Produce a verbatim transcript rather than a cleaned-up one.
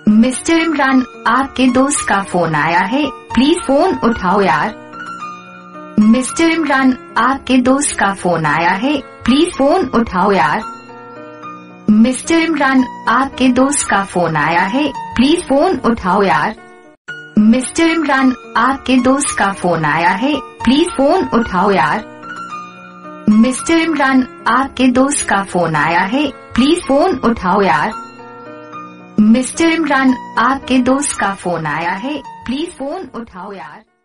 Mister Imran, आपके दोस्त का फोन आया है, प्लीज फोन उठाओ यार। मिस्टर इमरान, आपके दोस्त का फोन आया है, प्लीज फोन उठाओ यार। मिस्टर इमरान, आपके दोस्त का फोन आया है, प्लीज फोन उठाओ यार। मिस्टर इमरान, आपके दोस्त का फोन आया है, प्लीज फोन उठाओ यार। मिस्टर इमरान, आपके दोस्त का फोन आया है, प्लीज फोन उठाओ यार। मिस्टर इमरान, आपके दोस्त का फोन आया है, प्लीज फोन उठाओ यार।